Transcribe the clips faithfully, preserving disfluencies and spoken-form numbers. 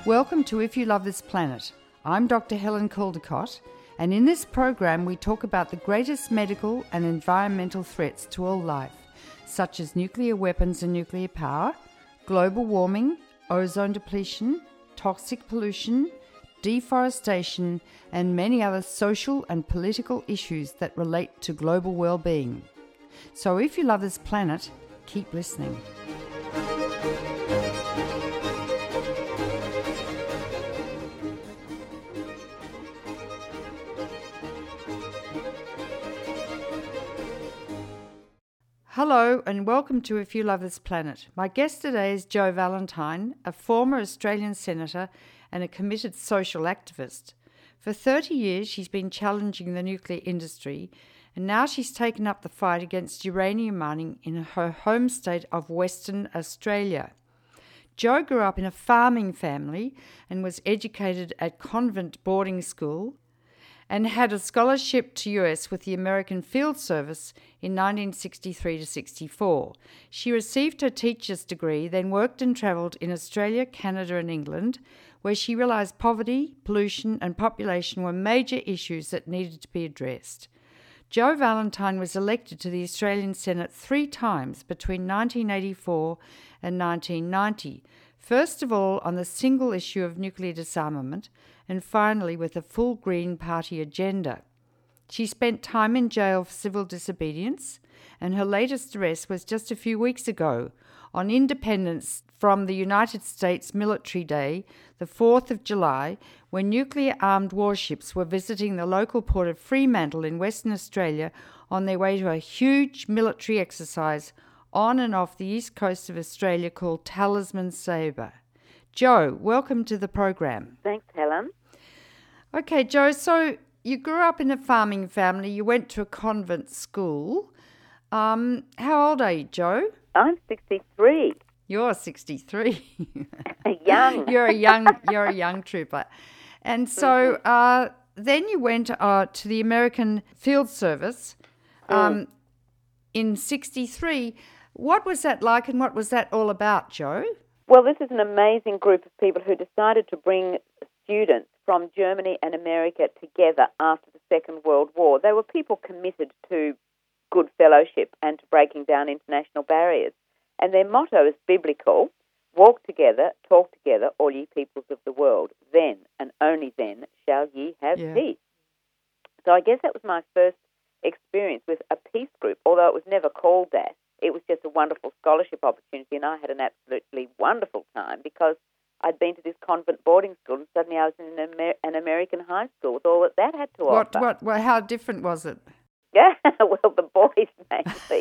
Welcome to If You Love This Planet. I'm Doctor Helen Caldicott, and in this program we talk about the greatest medical and environmental threats to all life, such as nuclear weapons and nuclear power, global warming, ozone depletion, toxic pollution, deforestation, and many other social and political issues that relate to global well-being. So if you love this planet, keep listening. Hello and welcome to If You Love This Planet. My guest today is Jo Valentine, a former Australian senator and a committed social activist. For thirty years she's been challenging the nuclear industry, and now she's taken up the fight against uranium mining in her home state of Western Australia. Jo grew up in a farming family and was educated at convent boarding school, and had a scholarship to U S with the American Field Service in nineteen sixty-three to sixty-four. She received her teacher's degree, then worked and travelled in Australia, Canada and England, where she realised poverty, pollution and population were major issues that needed to be addressed. Jo Valentine was elected to the Australian Senate three times between nineteen eighty-four and nineteen ninety, first of all on the single issue of nuclear disarmament, and finally with a full Green Party agenda. She spent time in jail for civil disobedience, and her latest arrest was just a few weeks ago, on Independence from the United States Military Day, the fourth of July, when nuclear-armed warships were visiting the local port of Fremantle in Western Australia on their way to a huge military exercise on and off the east coast of Australia called Talisman Sabre. Jo, welcome to the program. Thanks, Helen. Okay, Jo, so you grew up in a farming family. You went to a convent school. Um, how old are you, Jo? I'm sixty-three. You're sixty-three. Young. You're a young. You're a young trooper. And so uh, then you went uh, to the American Field Service um, mm. in sixty-three. What was that like, and what was that all about, Jo? Well, this is an amazing group of people who decided to bring students from Germany and America together after the Second World War. They were people committed to good fellowship and to breaking down international barriers. And their motto is biblical: walk together, talk together, all ye peoples of the world. Then, and only then, shall ye have yeah. peace. So I guess that was my first experience with a peace group, although it was never called that. It was just a wonderful scholarship opportunity, and I had an absolutely wonderful time because I'd been to this convent boarding school, and suddenly I was in an, Amer- an American high school with all that that had to what, offer. What? Well, how different was it? Yeah, well, the boys mainly.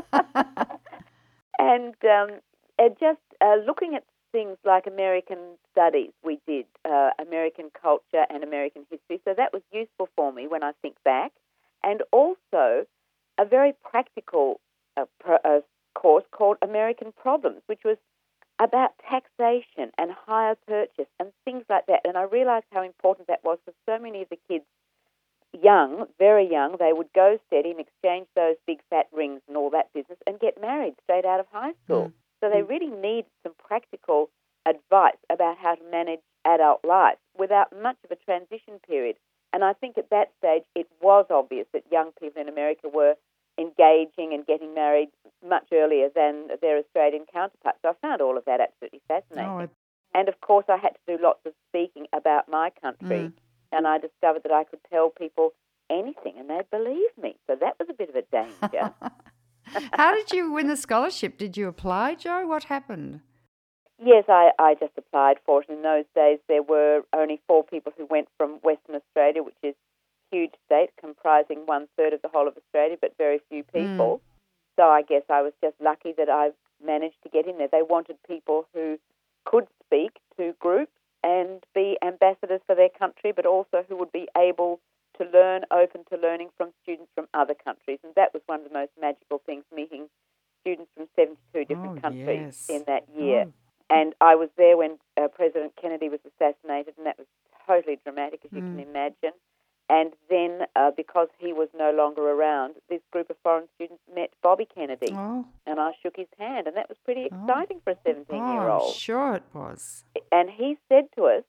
and um, and just uh, looking at things like American studies, we did uh, American culture and American history, so that was useful for me when I think back. And also a very practical uh, pro- uh, course called American Problems, which was about taxation and hire purchase and things like that. And I realised how important that was for so many of the kids, young, very young. They would go steady and exchange those big fat rings and all that business and get married straight out of high school. Mm. So they really need some practical advice about how to manage adult life without much of a transition period. And I think at that stage it was obvious that young people in America were engaging and getting married much earlier than their Australian counterparts. So I found all of that absolutely fascinating. Oh, I... And of course I had to do lots of speaking about my country, mm. and I discovered that I could tell people anything and they'd believe me. So that was a bit of a danger. How did you win the scholarship? Did you apply, Jo? What happened? Yes, I, I just applied for it. In those days there were only four people who went from Western Australia, which is huge state comprising one-third of the whole of Australia, but very few people. Mm. So I guess I was just lucky that I managed to get in there. They wanted people who could speak to groups and be ambassadors for their country, but also who would be able to learn, open to learning from students from other countries. And that was one of the most magical things, meeting students from seventy-two different oh, countries yes. in that year. Oh. And I was there when uh, President Kennedy was assassinated, and that was totally dramatic, as you mm. can imagine. And then, uh, because he was no longer around, this group of foreign students met Bobby Kennedy. Oh. and I shook his hand, and that was pretty Oh. exciting for a Oh, seventeen-year-old. sure it was. And he said to us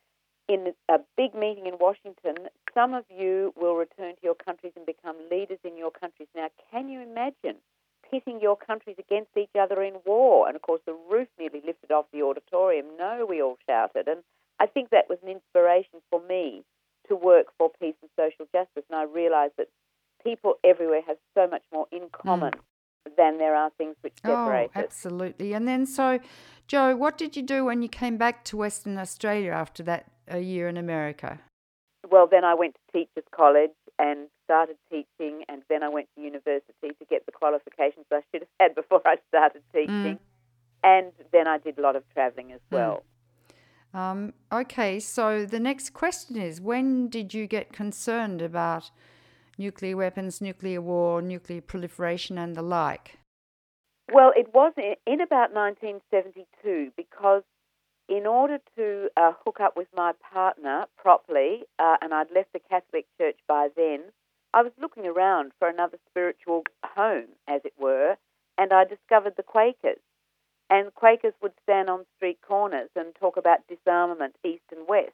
in a big meeting in Washington, some of you will return to your countries and become leaders in your countries. Now, can you imagine pitting your countries against each other in war? And, of course, the roof nearly lifted off the auditorium. No, we all shouted. And I think that was an inspiration for me to work for peace and social justice. And I realised that people everywhere have so much more in common mm. than there are things which separate Oh, us. absolutely. And then, so, Joe, what did you do when you came back to Western Australia after that a year in America? Well, then I went to Teachers College and started teaching, and then I went to university to get the qualifications I should have had before I started teaching. Mm. And then I did a lot of travelling as well. Mm. Um, okay, so the next question is, when did you get concerned about nuclear weapons, nuclear war, nuclear proliferation and the like? Well, it was in about nineteen seventy-two, because in order to uh, hook up with my partner properly, uh, and I'd left the Catholic Church by then, I was looking around for another spiritual home, as it were, and I discovered the Quakers. And Quakers would stand on street corners and talk about disarmament east and west.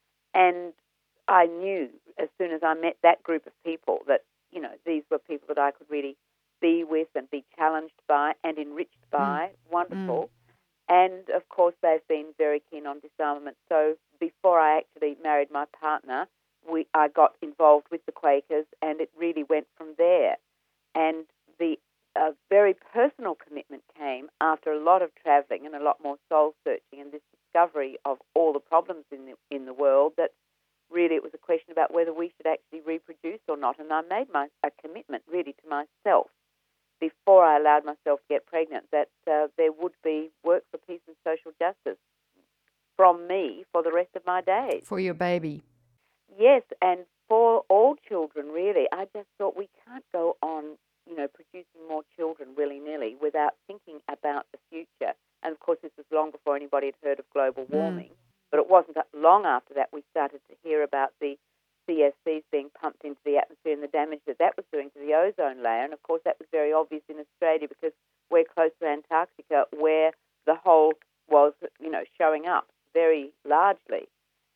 And I knew as soon as I met that group of people that, you know, these were people that I could really be with and be challenged by and enriched by. Mm. Wonderful. Mm. And, of course, they've been very keen on disarmament. So before I actually married my partner, we I got involved with the Quakers, and it really went from there. And the uh, very personal commitment came after a lot of travelling and a lot more soul-searching and this discovery of all the problems in the, in the world, that really it was a question about whether we should actually reproduce or not. And I made my a commitment really to myself before I allowed myself to get pregnant that uh, there would be work for peace and social justice from me for the rest of my days. For your baby. Yes, and for all children, really. I just thought we can't go on, you know, producing more children willy-nilly without thinking about the future. And, of course, this was long before anybody had heard of global warming. Mm. But it wasn't long after that we started to hear about the C F Cs being pumped into the atmosphere and the damage that that was doing to the ozone layer. And, of course, that was very obvious in Australia because we're close to Antarctica, where the hole was, you know, showing up very largely.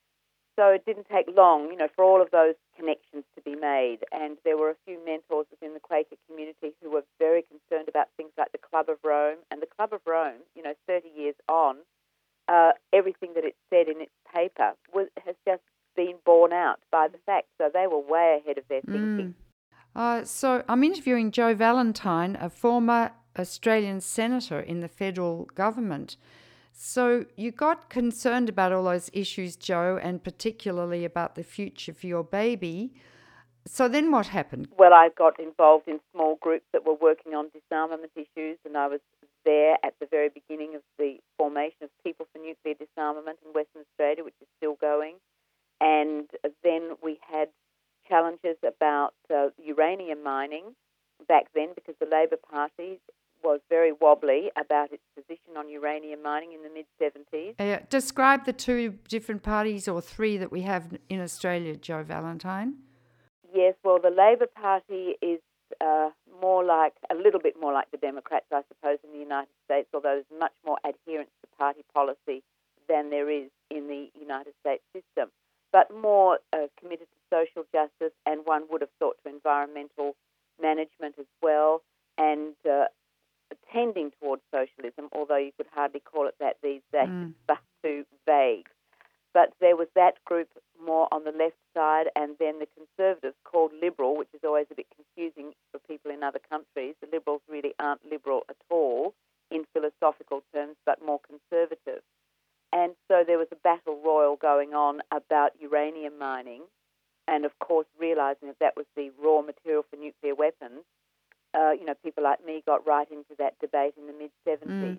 So it didn't take long, you know, for all of those connections to be made. And there were a few mentors within the Quaker community who were very concerned about things like the Club of Rome. And the Club of Rome, you know, thirty years on, uh, everything that it said in its paper was, has just been borne out by the facts. So they were way ahead of their thinking. Mm. Uh, so I'm interviewing Joe Valentine, a former Australian senator in the federal government. So you got concerned about all those issues, Joe, and particularly about the future for your baby. So then what happened? Well, I got involved in small groups that were working on disarmament issues, and I was there at the very beginning of the formation of People for Nuclear Disarmament in Western Australia, which is still going. And then we had challenges about uh, uranium mining back then, because the Labor Party was very wobbly about its position on uranium mining in the mid-seventies. Uh, describe the two different parties or three that we have in Australia, Joe Valentine. Yes, well, the Labor Party is uh, more like, a little bit more like the Democrats, I suppose, in the United States, although there's much more adherence to party policy than there is in the United States system, but more uh, committed to social justice, and one would have thought to environmental management as well, and uh, tending towards socialism, although you could hardly call it that these days, mm. It's far too vague. But there was that group more on the left side, and then the Conservatives, called Liberal, which is always a bit confusing for people in other countries. The Liberals really aren't liberal at all in philosophical terms, but more conservative. And so there was a battle royal going on about uranium mining, and of course realising that that was the raw material for nuclear weapons. Uh, you know, people like me got right into that debate in the mid-seventies. Mm.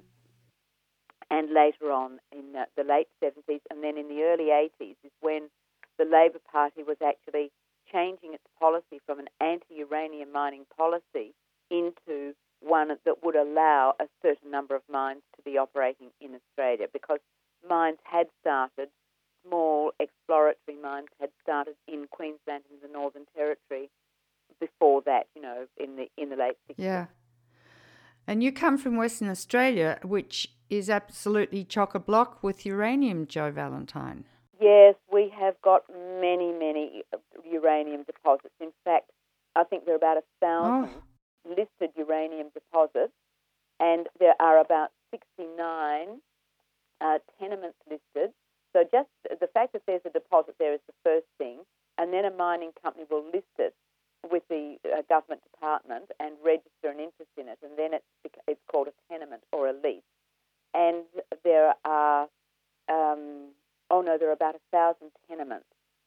And later on in uh, the late seventies, and then in the early eighties is when the Labor Party was actually changing its policy from an anti-uranium mining policy into one that would allow a certain number of mines to be operating in Australia, because mines had started, small exploratory mines had started in Queensland and the Northern Territory before that, you know, in the in the late sixties. Yeah. And you come from Western Australia, which is absolutely chock-a-block with uranium, Jo Valentine. Yes, we have got many, many uranium deposits. In fact, I think there are about a thousand oh. listed uranium deposits, and there are about sixty-nine uh, tenements listed. So just the fact that there's a deposit there is the first thing, and then a mining company will list it with the uh, government department and register an interest in it, and then it's, it's called a tenement or a lease. And there are, um, oh no, there are about a thousand tenements.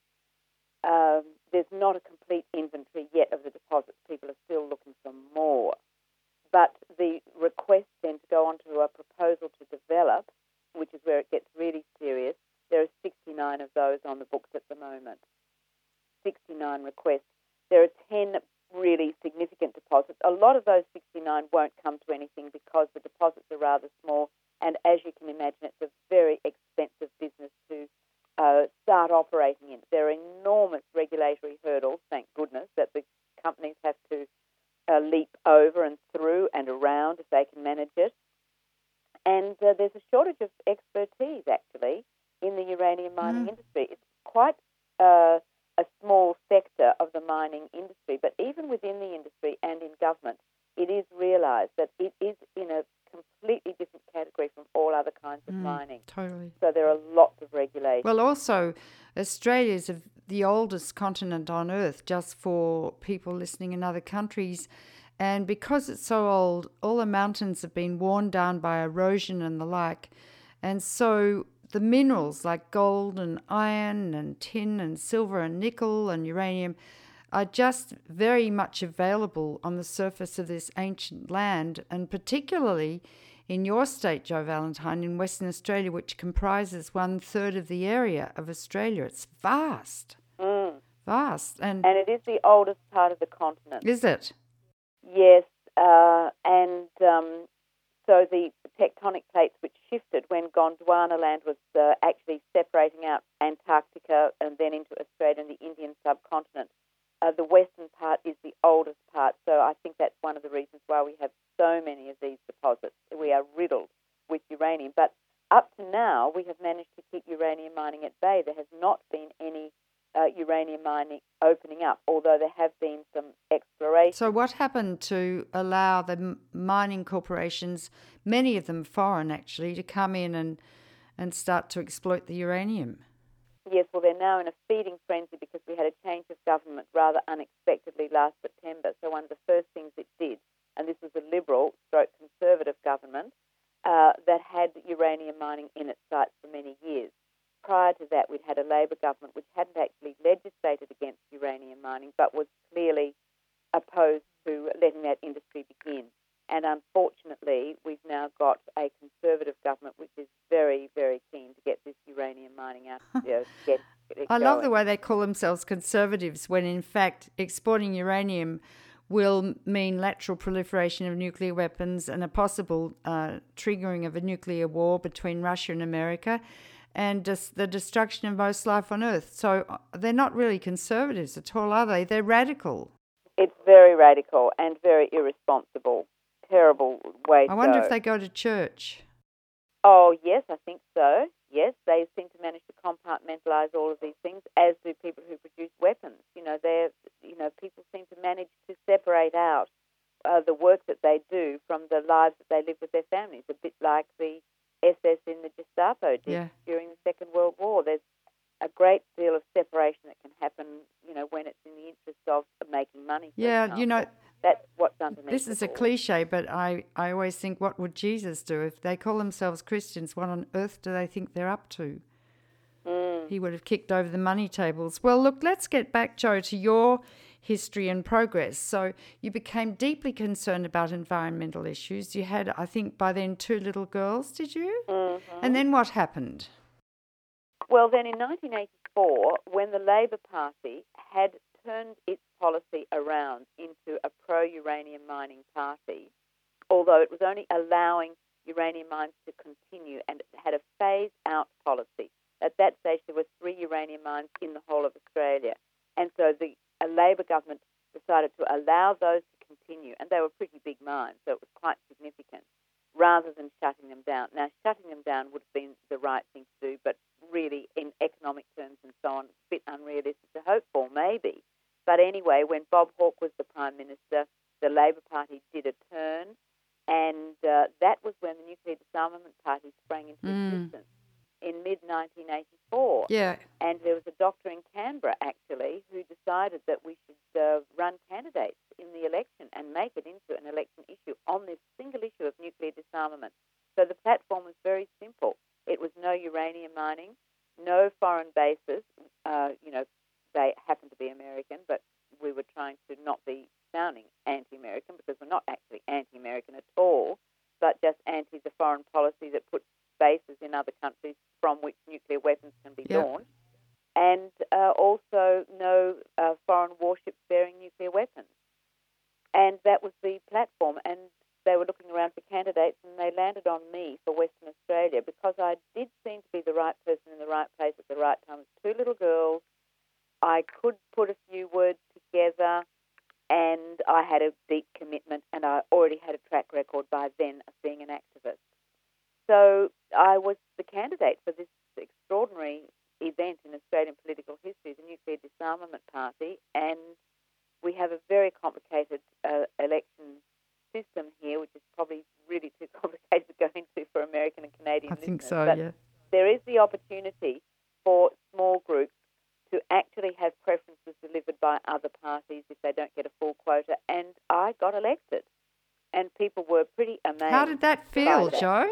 Um, there's not a complete inventory yet of the deposits. People are still looking for more. But the request then to go on to a proposal to develop, which is where it gets really serious, there are sixty-nine of those on the books at the moment. sixty-nine requests. There are ten really significant deposits. A lot of those sixty-nine won't come to anything because the deposits are rather small, and as you can imagine, it's a very expensive business to uh, start operating in. There are enormous regulatory hurdles, thank goodness, that the companies have to uh, leap over and through and around if they can manage it. And uh, there's a shortage of expertise, actually, in the uranium mining mm. industry. It's quite uh, a small sector of the mining industry, but even within the industry and in government, it is realised that it is in a completely different category from all other kinds of mm, mining. Totally. So there are lots of regulations. Well, also, Australia is the oldest continent on Earth, just for people listening in other countries. And because it's so old, all the mountains have been worn down by erosion and the like. And so the minerals like gold and iron and tin and silver and nickel and uranium are just very much available on the surface of this ancient land, and particularly in your state, Jo Valentine, in Western Australia, which comprises one third of the area of Australia. It's vast, mm. vast. And, and it is the oldest part of the continent. Is it? Yes, uh, and um, so the tectonic plates which shifted when Gondwana land was uh, actually separating out Antarctica and then into Australia and the Indian subcontinent, uh, the western part is the oldest part. So I think that's one of the reasons why we have so many of these deposits. We are riddled with uranium. But up to now, we have managed to keep uranium mining at bay. There has not been any Uh, uranium mining opening up, although there have been some exploration. So what happened to allow the m- mining corporations, many of them foreign actually, to come in and, and start to exploit the uranium? Yes, well, they're now in a feeding frenzy because we had a change of government rather unexpectedly last September. So one of the first things it did, and this was a Liberal stroke Conservative government, uh, that had uranium mining in its sights for many years. Prior to that, we'd had a Labor government which hadn't actually legislated against uranium mining but was clearly opposed to letting that industry begin. And unfortunately, we've now got a Conservative government which is very, very keen to get this uranium mining out. You know, get, get it I going. love the way they call themselves Conservatives when, in fact, exporting uranium will mean lateral proliferation of nuclear weapons and a possible uh, triggering of a nuclear war between Russia and America, and just the destruction of most life on Earth. So they're not really conservatives at all, are they? They're radical. It's very radical and very irresponsible. Terrible way to go. I wonder if they go to church. Oh, yes, I think so. Yes, they seem to manage to compartmentalise all of these things, as do people who produce weapons. You know, they're, you know, people seem to manage to separate out uh, the work that they do from the lives that they live with their families, a bit like the S S in the Gestapo did yeah. during the Second World War. There's a great deal of separation that can happen, you know, when it's in the interest of making money. Yeah, example. you know, that's what's underneath. This is a all. cliche, but I, I always think, what would Jesus do? If they call themselves Christians, what on earth do they think they're up to? Mm. He would have kicked over the money tables. Well, look, let's get back, Jo, to your history and progress. So you became deeply concerned about environmental issues. You had, I think, by then two little girls, did you? Mm-hmm. And then what happened? Well, then in nineteen eighty-four, when the Labor Party had turned its policy around into a pro-uranium mining party, although it was only allowing uranium mines to continue and it had a phase-out policy. At that stage, there were three uranium mines in the whole of Australia. And so the a Labor government decided to allow those to continue. And they were pretty big mines, so it was quite significant, rather than shutting them down. Now, shutting them down would have been the right thing to do, but really, in economic terms and so on, a bit unrealistic to hope for, maybe. But anyway, when Bob Hawke was the Prime Minister, the Labor Party did a turn, and uh, that was when the Nuclear Disarmament Party sprang into Mm. existence in mid nineteen eighty-four. Yeah. And there was a doctor in Canberra, actually, who decided that we should uh, run candidates in the election and make it into an election issue on this single issue of nuclear disarmament. So the platform was very simple. It was no uranium mining, no foreign bases. Uh, you know, they happen to be American, but we were trying to not be sounding anti-American, because we're not actually anti-American at all, but just anti the foreign policy that puts bases in other countries from which nuclear weapons can be Yep. launched, and uh, also no uh, foreign warships bearing nuclear weapons. And that was the platform, and they were looking around for candidates, and they landed on me for Western Australia, because I did seem to be the right person in the right place at the right time. With two little girls, I could put a few words together, and I had a deep commitment, and I already had a track record by then of being an activist. So I was the candidate for this extraordinary event in Australian political history, the Nuclear Disarmament Party, and we have a very complicated uh, election system here, which is probably really too complicated to go into for American and Canadian I think listeners. so, but yeah. there is the opportunity for small groups to actually have preferences delivered by other parties if they don't get a full quota, and I got elected. And people were pretty amazed. How did that feel, by that. Joe?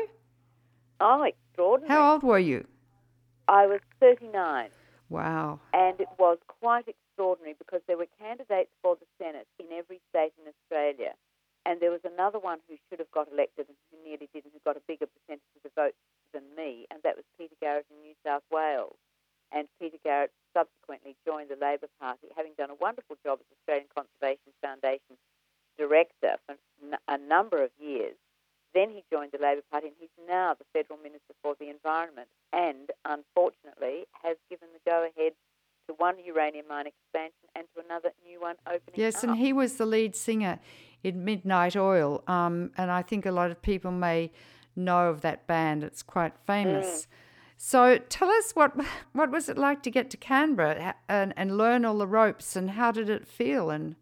Oh, extraordinary. How old were you? I was thirty-nine, Wow. and it was quite extraordinary because there were candidates for the Senate in every state in Australia, and there was another one who should have got elected and who nearly didn't, who got a bigger percentage of the votes than me, and that was Peter Garrett in New South Wales. And Peter Garrett subsequently joined the Labor Party, having done a wonderful job as Australian Conservation Foundation director for a number of years. Then he joined the Labor Party, and he's now the Federal Minister for the Environment, and unfortunately has given the go-ahead to one uranium mine expansion and to another new one opening Yes, up. and he was the lead singer in Midnight Oil, um, and I think a lot of people may know of that band. It's quite famous. Mm. So tell us, what what was it like to get to Canberra and, and learn all the ropes, and how did it feel? And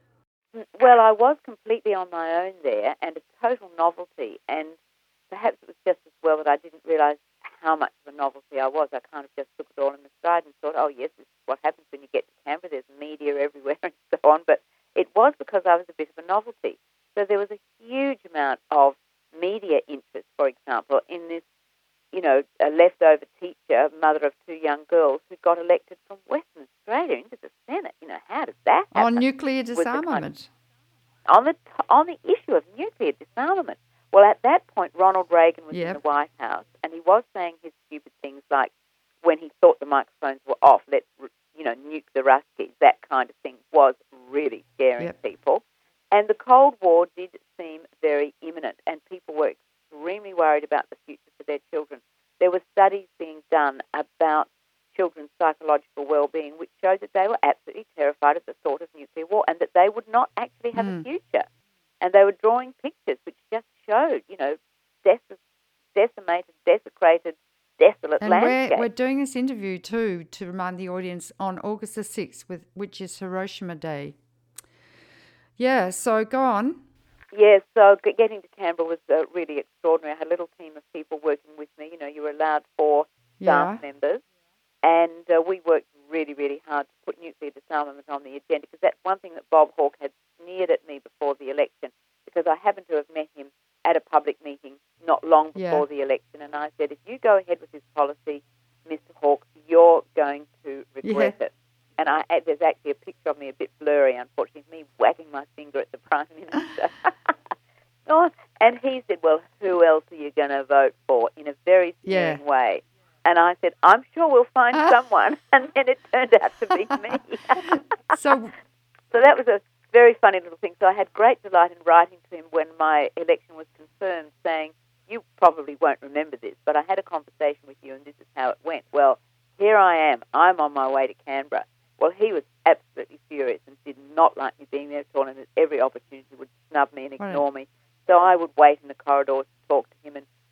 Well, I was completely on my own there, and a total novelty, and perhaps it was just as well that I didn't realise how much of a novelty I was. I kind of just took it all in the stride and thought, oh yes, this is what happens when you get to Canberra. There's media everywhere and so on. But it was because I was a bit of a novelty. So there was a huge amount of media interest, for example, in this, you know, a leftover teacher, mother of two young girls, who got elected from Western Australia into the Senate. You know, how did that happen? on nuclear With the kind disarmament. of- on the t- on the issue of nuclear disarmament. Well, at that point, Ronald Reagan was Yep. in the White House, and he was saying his stupid things like, when he thought the microphones were off, let's, you know, nuke the Ruskies. That kind of thing was really scaring Yep. people. And the Cold War did seem very imminent, and people were extremely worried about the future for their children. There were studies being done about children's psychological well-being, which showed that they were absolutely terrified of the thought of nuclear war and that they would not actually have Mm. a future. And they were drawing pictures which just showed, you know, dec- decimated, desecrated, desolate And we're, landscape. we're doing this interview too, to remind the audience, on August the sixth, with which is Hiroshima Day. Yeah, so go on. Yes, so g- getting to Canberra was uh, really extraordinary. I had a little team of people working with me. You know, you were allowed four staff Yeah. members, and uh, we worked really, really hard to put nuclear disarmament on the agenda, because that's one thing that Bob Hawke had sneered at me before the election, because I happened to have met him at a public meeting not long before Yeah. the election, and I said, if you go ahead with this policy, Mister Hawke, you're going to regret Yeah. it. And I, there's actually a picture of me, a bit blurry, unfortunately, me wagging my finger at the Prime Minister. Oh, and he said, well, who else are you going to vote for, in a very sneering Yeah. way? And I said, I'm sure we'll find someone. And then it turned out to be me. So, So that was a very funny little thing. So I had great delight in writing to him when my election was confirmed, saying, you probably won't remember this, but I had a conversation with you and this is how it went. Well, here I am. I'm on my way to Canberra. Well, he was absolutely furious and did not like me being there at all, and had every opportunity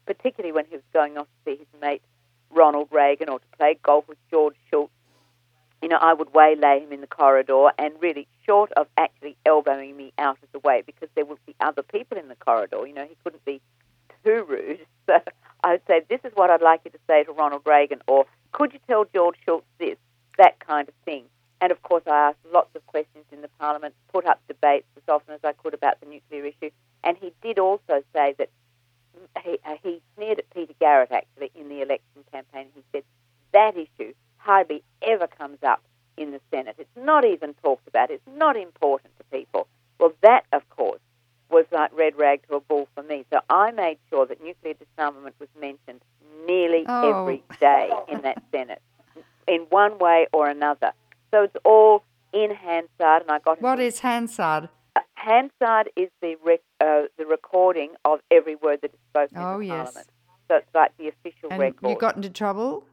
particularly when he was going off to see his mate Ronald Reagan or to play golf with George Shultz. You know, I would waylay him in the corridor, and really, short of actually elbowing me out of the way, because there would be other people in the corridor, you know, he couldn't be too rude. So I would say, this is what I'd like you to say to Ronald Reagan, or could you tell George Shultz this, that kind of thing. And, of course, I asked lots of questions in the Parliament, put up debates as often as I could about the nuclear issue, and he did also say that he, uh, he sneered at Peter Garrett, actually, in the election campaign. He said that issue hardly ever comes up in the Senate. It's not even talked about. It's not important to people. Well, that, of course, was like red rag to a bull for me. So I made sure that nuclear disarmament was mentioned nearly oh. every day in that Senate, in one way or another. So it's all in Hansard, and I got. What is Hansard? Uh, Hansard is the rec- uh, the recording of every word that is spoken oh, in the yes. Parliament. So it's like the official and record. You got into trouble?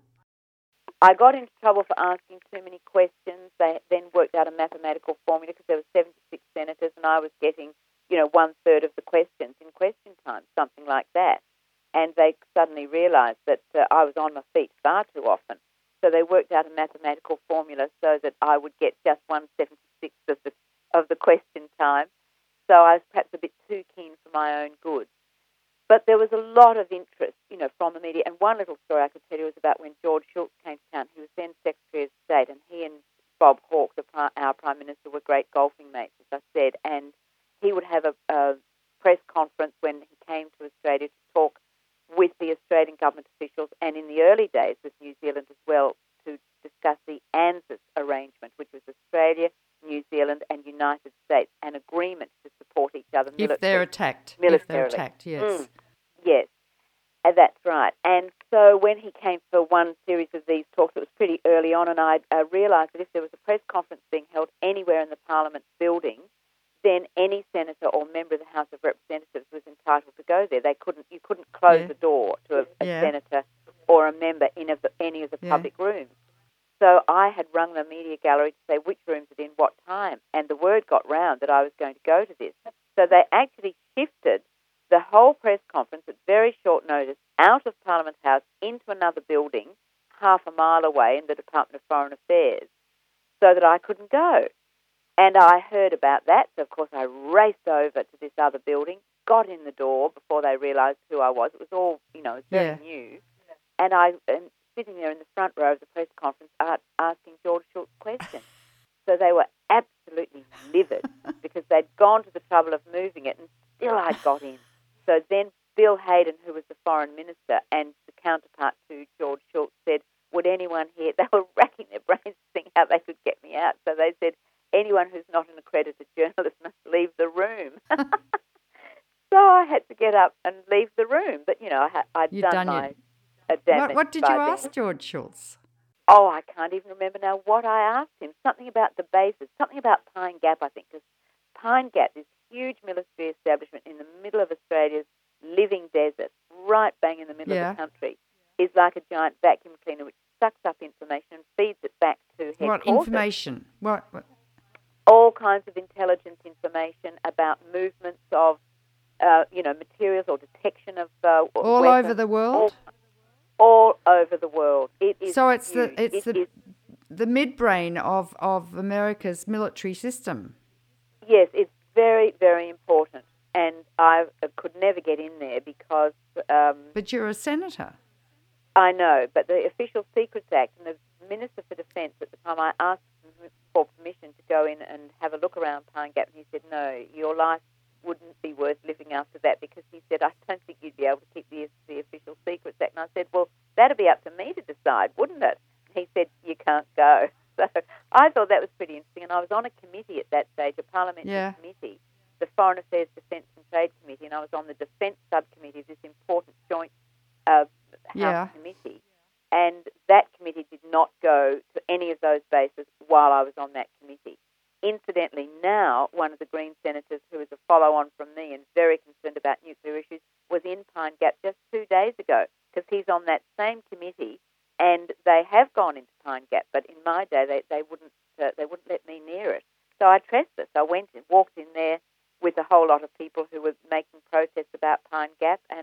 I got into trouble for asking too many questions. They then worked out a mathematical formula because there were seventy-six senators, and I was getting, you know, one third of the questions in question time, something like that. And they suddenly realised that uh, I was on my feet far too often. So they worked out a mathematical formula so that I would get just one seventy-sixth of the of the question time. So I was perhaps a bit too keen for my own good. But there was a lot of interest, you know, from the media. And one little story I could tell you was about when George Shultz came to town. He was then Secretary of State, and he and Bob Hawke, the, our Prime Minister, were great golfing mates, as I said. And he would have a, a press conference when he came to Australia to talk with the Australian government officials, and in the early days with New Zealand as well, to discuss the ANZUS arrangement, which was Australia, New Zealand and United States, an agreement to support each other if they're attacked. militarily. If they're attacked, yes. Mm, yes, and that's right. And so when he came for one series of these talks, it was pretty early on, and I uh, realised that if there was a press conference being held anywhere in the Parliament building, then any senator or member of the House of Representatives was entitled to go there. They couldn't, you couldn't close yeah. the door to a, a yeah. senator or a member in of the, any of the yeah. public rooms. So I had rung the media gallery to say which rooms and in what time, and the word got round that I was going to go to this. So they actually shifted the whole press conference at very short notice out of Parliament House into another building half a mile away in the Department of Foreign Affairs so that I couldn't go. And I heard about that, so of course I raced over to this other building, got in the door before they realised who I was. It was all, you know, it was very yeah. new. And I am sitting there in the front row of the press conference asking George Shultz questions. So they were absolutely livid because they'd gone to the trouble of moving it, and still I'd got in. So then Bill Hayden, who was the foreign minister and the counterpart to George Shultz, said, would anyone here, they were racking their brains to think how they could get me out. So they said, anyone who's not an accredited journalist must leave the room. So I had to get up and leave the room. But, you know, I had, I'd You'd done, done my your... uh, damage. What, what did by you then. ask George Shultz? Oh, I can't even remember now what I asked him. Something about the bases, something about Pine Gap, I think, because Pine Gap, this huge military establishment in the middle of Australia's living desert, right bang in the middle yeah. of the country, is like a giant vacuum cleaner which sucks up information and feeds it back to headquarters. What information? What? what? All kinds of intelligence information about movements of, uh, you know, materials or detection of uh, all weapons, over the world. All, all over the world. It is. So it's huge. the it's it the is, the midbrain of of America's military system. Yes, it's very very important, and I could never get in there because. Um, but you're a senator. I know, but the Official Secrets Act and the Minister for Defence at the time, I asked for permission to go in and have a look around Pine Gap, and he said, no, your life wouldn't be worth living after that, because he said, I don't think you'd be able to keep the, the Official Secrets Act. And I said, well, that'd be up to me to decide, wouldn't it? And he said, you can't go. So I thought that was pretty interesting, and I was on a committee at that stage, a parliamentary yeah. committee, the Foreign Affairs, Defence and Trade Committee, and I was on the Defence Subcommittee of this important joint uh, House yeah. committee. And that committee did not go to any of those bases while I was on that committee. Incidentally, now one of the Green senators, who is a follow-on from me and very concerned about nuclear issues, was in Pine Gap just two days ago, because he's on that same committee, and they have gone into Pine Gap. But in my day, they, they wouldn't uh, they wouldn't let me near it. So I trespassed. I went and walked in there with a whole lot of people who were making protests about Pine Gap, and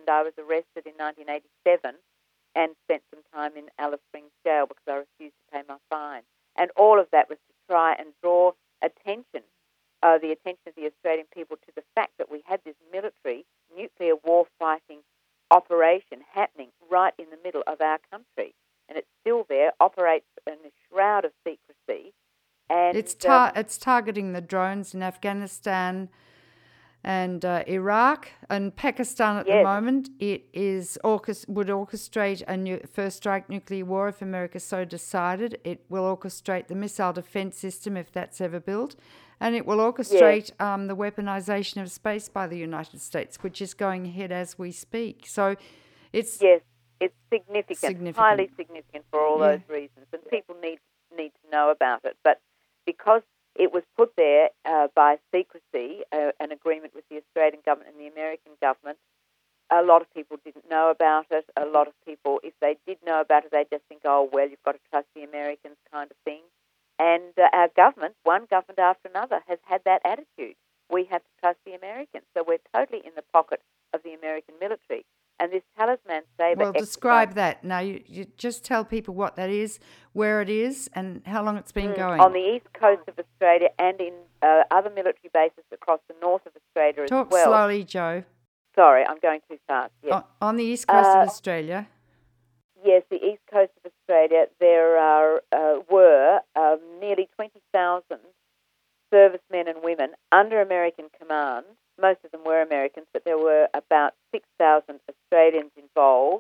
and I was arrested in nineteen eighty-seven and spent some time in Alice Springs jail because I refused to pay my fine. And all of that was to try and draw attention, uh, the attention of the Australian people to the fact that we had this military nuclear war-fighting operation happening right in the middle of our country. And it's still there, operates in a shroud of secrecy. And It's tar- um, it's targeting the drones in Afghanistan and uh, Iraq and Pakistan at yes. the moment. It is orchest- would orchestrate a new first strike nuclear war if America so decided. It will orchestrate the missile defense system if that's ever built, and it will orchestrate yes. um, the weaponization of space by the United States, which is going ahead as we speak. So, it's yes, it's significant, significant. highly significant for all yeah. those reasons, and people need need to know about it. But because it was put there uh, by secrecy, uh, an agreement with the Australian government and the American government, a lot of people didn't know about it. A lot of people, if they did know about it, they just think, oh, well, you've got to trust the Americans kind of thing. And uh, our government, one government after another, has had that attitude. We have to trust the Americans. So we're totally in the pocket of the American military. And this Talisman Sabre Well, describe that. Now, you, you just tell people what that is, where it is, and how long it's been mm, going. On the east coast of Australia and in uh, other military bases across the north of Australia as Talk well. Talk slowly, Jo. Sorry, I'm going too fast. Yes. On, on the east coast uh, of Australia? Yes, the east coast of Australia, there are uh, were um, nearly twenty thousand servicemen and women under American command. Most of them were Americans, but there were about six thousand Australians involved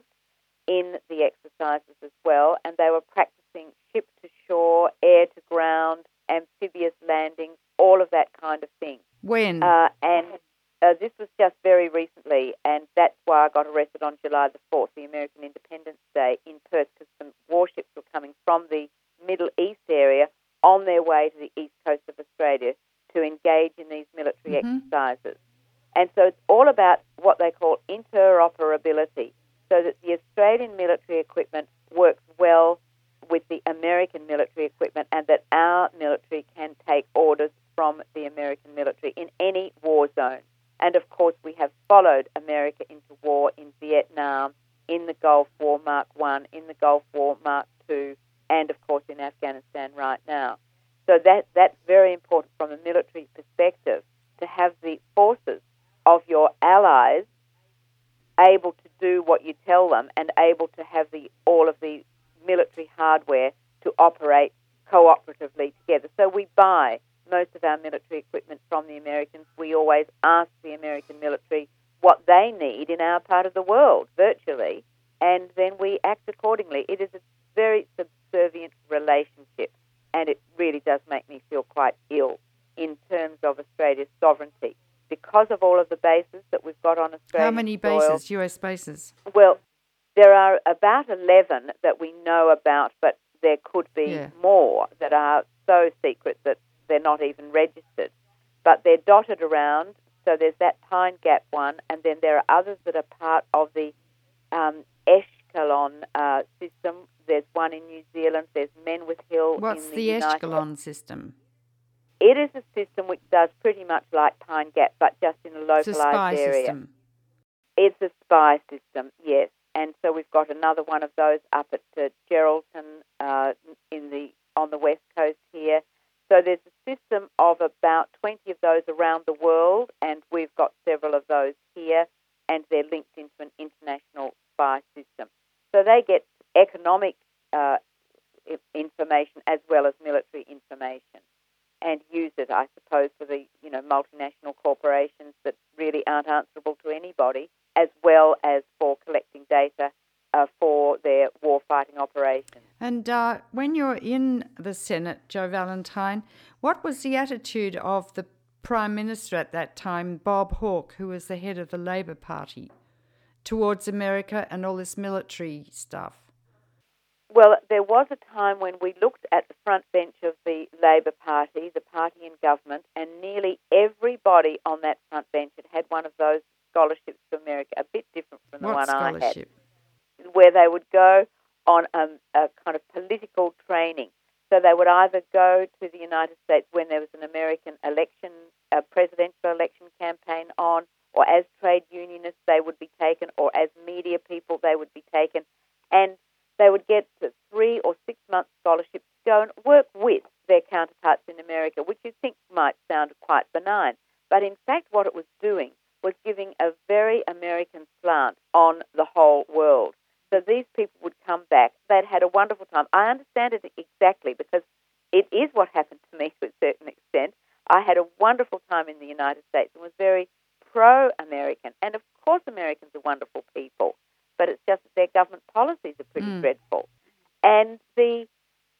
in the exercises as well, and they were practicing ship-to-shore, air-to-ground, amphibious landings, all of that kind of thing. When? Uh, and uh, this was just very recently, and that's why I got arrested on July the fourth, the American Independence Day, in Perth, because some warships were coming from the Middle East area on their way to the east coast of Australia to engage in these military mm-hmm. exercises. And so it's all about what they call interoperability, so that the Australian military equipment works well with the American military equipment and that our military can take orders from the American military in any war zone. And, of course, we have followed America into war in Vietnam, in the Gulf War Mark One, in the Gulf War Mark Two, and, of course, in Afghanistan right now. So that that's very important from a military perspective, to have the forces of your allies able to do what you tell them and able to have the all of the military hardware to operate cooperatively together. So we buy most of our military equipment from the Americans. We always ask the American military what they need in our part of the world, virtually, and then we act accordingly. It is a very subservient relationship, and it really does make me feel quite ill in terms of Australia's sovereignty. Because of all of the bases that we've got on Australian How many soil, bases, U S bases? Well, there are about eleven that we know about, but there could be yeah. more that are so secret that they're not even registered. But they're dotted around, so there's that Pine Gap one, and then there are others that are part of the um, Eshkelon uh, system. There's one in New Zealand. There's Menwith Hill What's in the, the United Eshkelon system? It is a system which does pretty much like Pine Gap, but just in a localised it's a spy area. System. It's a spy system, yes. And so we've got another one of those up at uh, Geraldton uh, in the on the west coast here. So there's a system of about twenty of those around the world, and we've got several of those here, and they're linked into an international spy system. So they get economic uh, information as well as military information, and use it, I suppose, for the you know multinational corporations that really aren't answerable to anybody, as well as for collecting data uh, for their war-fighting operations. And uh, when you're in the Senate, Jo Valentine, what was the attitude of the Prime Minister at that time, Bob Hawke, who was the head of the Labor Party, towards America and all this military stuff? Well, there was a time when we looked at the front bench of the Labor Party, the party in government, and nearly everybody on that front bench had had one of those scholarships to America, a bit different from the what one I had, scholarship? where they would go on um, a kind of political training. So they would either go to the United States when there was an American election, a presidential election campaign on, or as trade unionists they would be taken, or as media people they would be taken, and they would get three or six month scholarships to go and work with their counterparts in America, which you think might sound quite benign. But in fact what it was doing was giving a very American slant on the whole world. So these people would come back. They'd had a wonderful time. I understand it exactly because it is what happened to me to a certain extent. I had a wonderful time in the United States and was very pro-American. And of course Americans are wonderful people, but it's just that their government policies are pretty Mm. dreadful. And the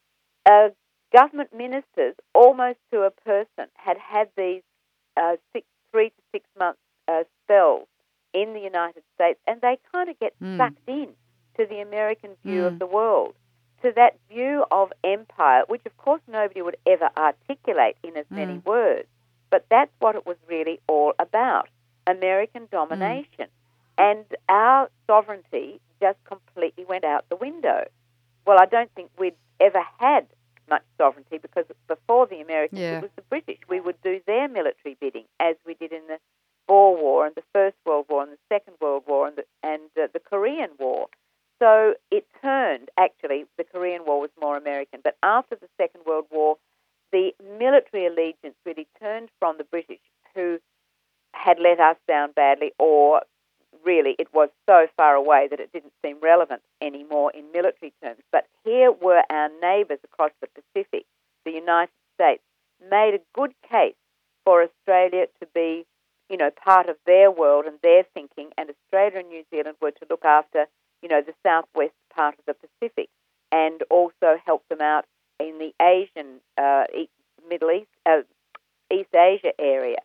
uh, government ministers, almost to a person, had had these uh, six, three to six month uh, spells in the United States, and they kind of get Mm. sucked in to the American view Mm. of the world, to that view of empire, which of course nobody would ever articulate in as many Mm. words, but that's what it was really all about, American domination. And our sovereignty just completely went out the window. Well, I don't think we'd ever had much sovereignty because before the Americans, Yeah. it was the British. We would do their military bidding, as we did in the Boer War and the First World War and the Second World War and the, and, uh, the Korean War. So it turned, actually, the Korean War was more American, but after the Second World War, the military allegiance really turned from the British, who had let us down badly, or really it was so far away that it didn't seem relevant anymore in military terms. But here were our neighbours across the Pacific, the United States, made a good case for Australia to be, you know, part of their world and their thinking, and Australia and New Zealand were to look after, you know, the southwest part of the Pacific and also help them out in the Asian, uh, Middle East, uh, East Asia area.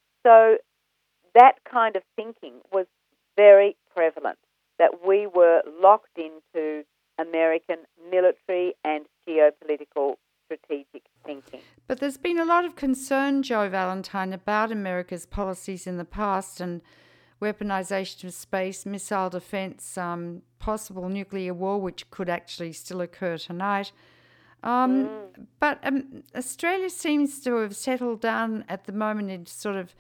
So that kind of thinking was very prevalent, that we were locked into American military and geopolitical strategic thinking. But there's been a lot of concern, Joe Valentine, about America's policies in the past and weaponization of space, missile defense, um, possible nuclear war, which could actually still occur tonight. Um, Mm. But um, Australia seems to have settled down at the moment in sort of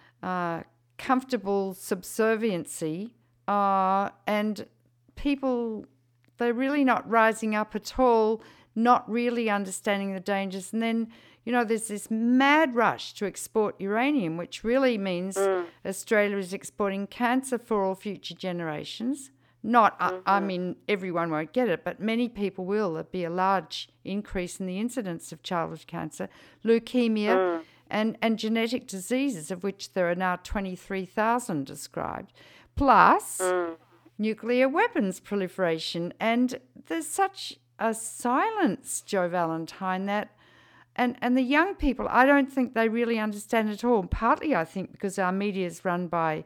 uh, comfortable subserviency, uh, and people, they're really not rising up at all, not really understanding the dangers. And then, you know, there's this mad rush to export uranium, which really means Mm. Australia is exporting cancer for all future generations. Not, Mm-hmm. I, I mean, everyone won't get it, but many people will. There'll be a large increase in the incidence of childhood cancer, leukemia, Mm. and, and genetic diseases, of which there are now twenty-three thousand described, plus Mm. nuclear weapons proliferation. And there's such a silence, Joe Valentine, that and, and the young people, I don't think they really understand at all. Partly, I think, because our media is run by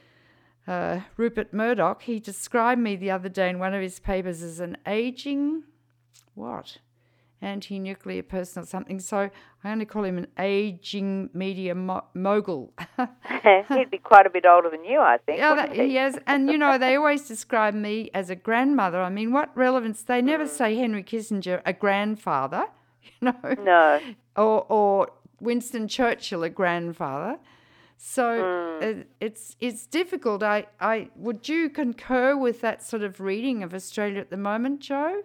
uh, Rupert Murdoch. He described me the other day in one of his papers as an aging, what, anti-nuclear person or something. So I only call him an aging media mo- mogul. He'd be quite a bit older than you, I think. Yeah, that, wouldn't he? he is. And, you know, they always describe me as a grandmother. I mean, what relevance? They never Mm. say Henry Kissinger a grandfather, you know, No. or, or Winston Churchill a grandfather. So Mm. it, it's it's difficult. I, I would you concur with that sort of reading of Australia at the moment, Joe?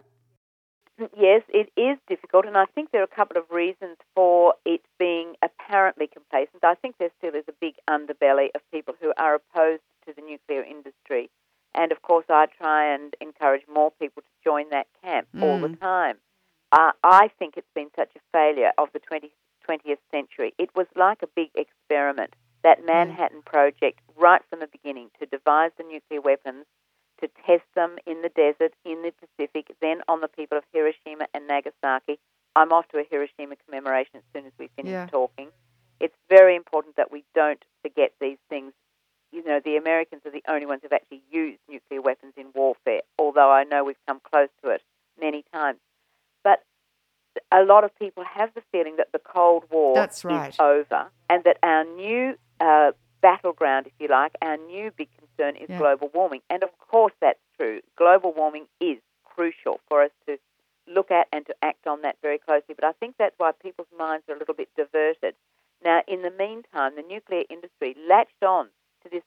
Yes, it is difficult, and I think there are a couple of reasons for it being apparently complacent. I think there still is a big underbelly of people who are opposed to the nuclear industry, and of course I try and encourage more people to join that camp mm. all the time. Uh, I think it's been such a failure of the twentieth century. It was like a big experiment, that Manhattan mm. Project, right from the beginning, to devise the nuclear weapons, to test them in the desert, in the Pacific, then on the people of Hiroshima and Nagasaki. I'm off to a Hiroshima commemoration as soon as we finish yeah. talking. It's very important that we don't forget these things. You know, the Americans are the only ones who've actually used nuclear weapons in warfare, although I know we've come close to it many times. But a lot of people have the feeling that the Cold War That's right. is over, and that our new uh, battleground, if you like, our new big concern is yeah. global warming. And of course that's true. Global warming is crucial for us to look at and to act on that very closely. But I think that's why people's minds are a little bit diverted. Now, in the meantime, the nuclear industry latched on to this